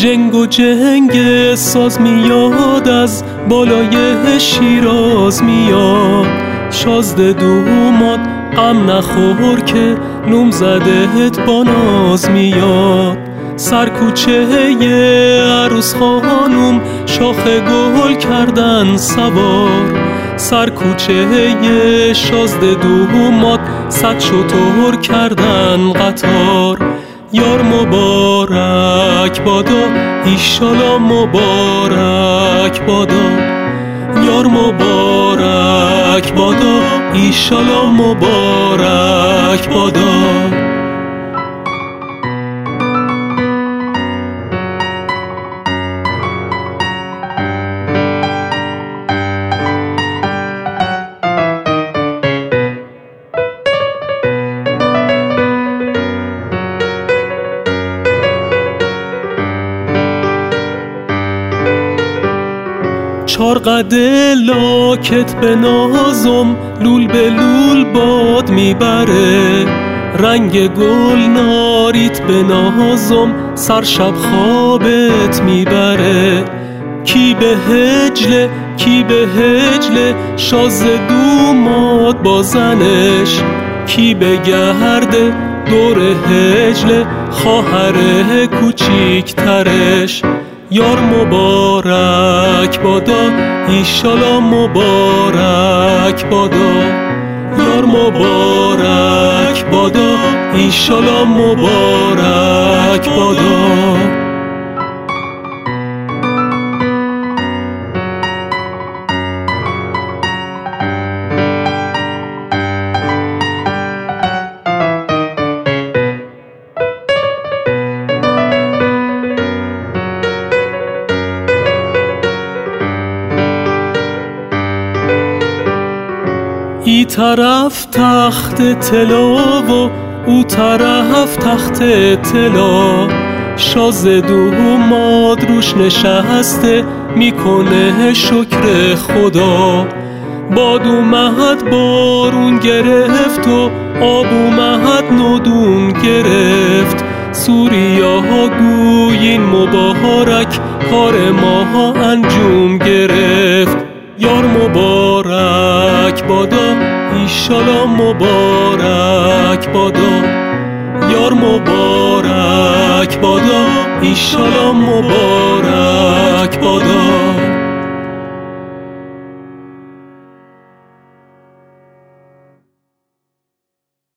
جنگ و جنگ ساز میاد، از بالای شیراز میاد. شازده دوماد غم نخور که نوم زدهت با ناز میاد. سرکوچه عروس خانوم شاخ گل کردن سوار. سرکوچه شازده دوماد صد شتر کردن قطار. یار مبارک بادا ایشالا مبارک بادا. یار مبارک بادا ایشالا مبارک بادا. چار قده لاکت به نازم، لول به لول باد میبره. رنگ گل ناریت به نازم، سر شب خوابت میبره. کی به هجله کی به هجله، شازده دوماد با زنش. کی به گرده دور هجله، خواهر کوچیک ترش. یار مبارک بادا ایشالا مبارک بادا. یار مبارک بادا ایشالا مبارک بادا. ای طرف تخت طلا و او طرف تخت طلا. شازده دوماد روش نشسته میکنه شکر خدا. باد اومد بارون گرفت و آب اومد نودون گرفت. سوریا ها گویین مبارک، کار ما انجام گرفت. یار مبارک بادا ایشالا مبارک بادا. یار مبارک بادا ایشالا مبارک بادا.